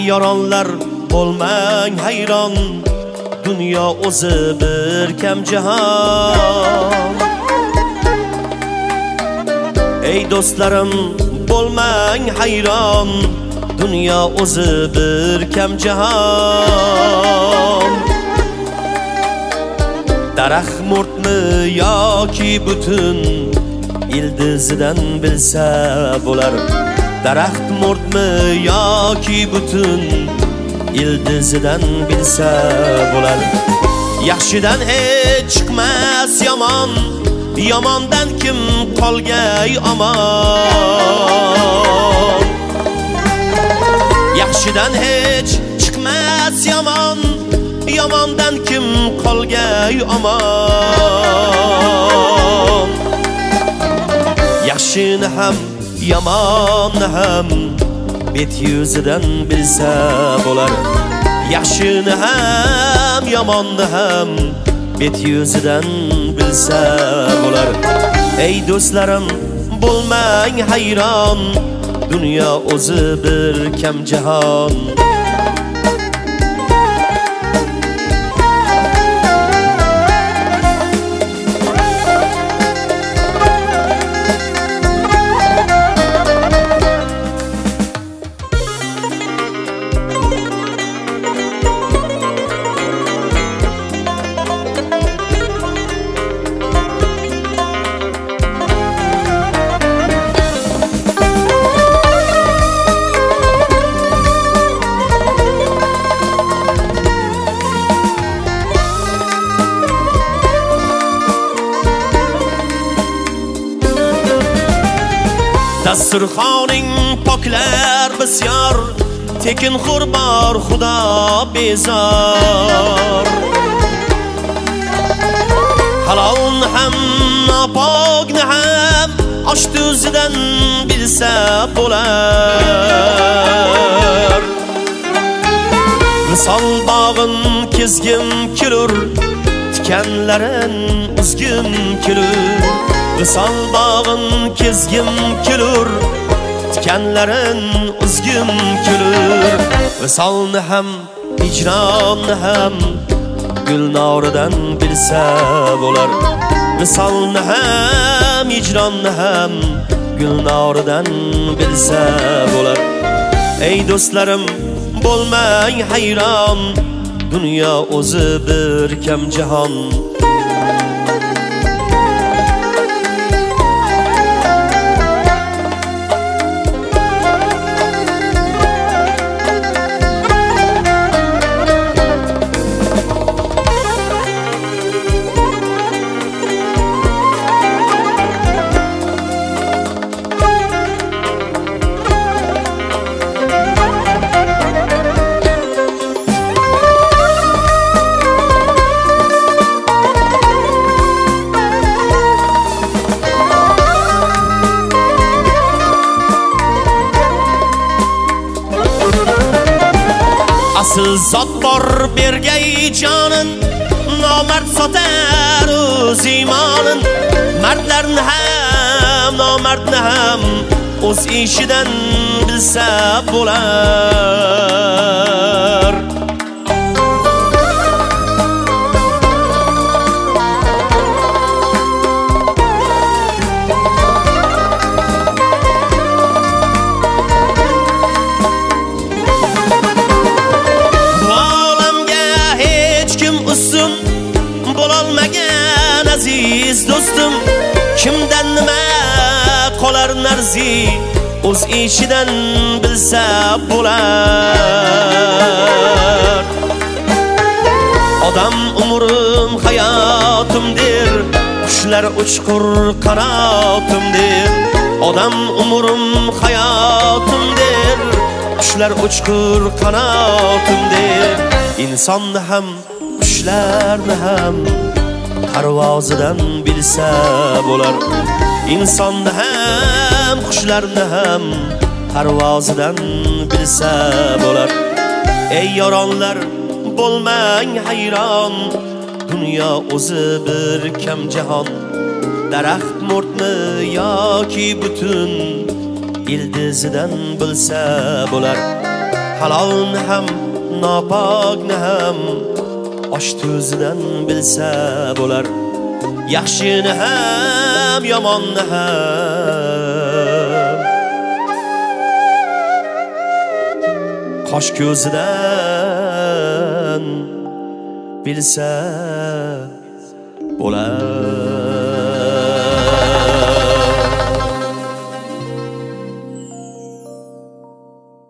yoronlar bo'lmang hayron, dunyo o'zi bir kam jahon. Ey do'stlarim bo'lmang hayron, dunyo o'zi bir kam jahon. Daraxt murtmi yoki butun, ildizidan bilsa bo'lar. Daraxt murtmi yoki butun, ildizidan bilsa bo'lar. Yaxshidan hech chiqmas yomon, yomondan kim qolgay omon. Yaxshidan hech chiqmas yomon, yomondan kim qolgay omon. Yaxshini ham yomonni ham bet yuzidan bilsa bo'lar. Yaxshini ham yomonni ham bet yuzidan bilsa bo'lar. Ey do'stlarim bo'lmang hayron, dunyo o'zi bir kam jahon. Dasturxoning poklar bisyor, tekin xurbor xudo bezor. Halolni ham nopokni ham osh tuzidan bilsa bo'lar. Misol bog'in kezgim kelur, tikanlarin uzgim kelur. Misol bog'in kezgim kelur, tikanlarin uzgim kelur. Visolni ham hijronni ham gulnoridan bilsa bo'lar. Visolni ham hijronni ham gulnoridan bilsa bo'lar. Ey do'stlarim bo'lmang hayron, dunyo o'zi bir kam jahon. Asıl zot bor bergay jonin, nomard sotar o'z iymonin. Mardlarni ham nomardni ham o'z ishidan bilsa bo'lar. Bo'lolmagan aziz do'stim, kimdan nima qolar narzi, o'z ishidan bilsa bo'lar. Odam umrim hayotim der, qushlar uchqur qanotim der. Odam umrim hayotim der, qushlar uchqur qanotim der. Insonni ham qushlarni ham parvozidan bilsa bo'lar. Insonni ham qushlarni ham parvozidan bilsa bo'lar. Ey yoronlar bo'lmang hayron, dunyo o'zi bir kam jahon. Daraxt murtmi yoki butun, ildizidan bilsa bo'lar. halolni ham nopokni ham osh tuzidan bilsa bo'lar. Yaxshini ham yomonni ham qosh ko'zidan bilsa bo'lar.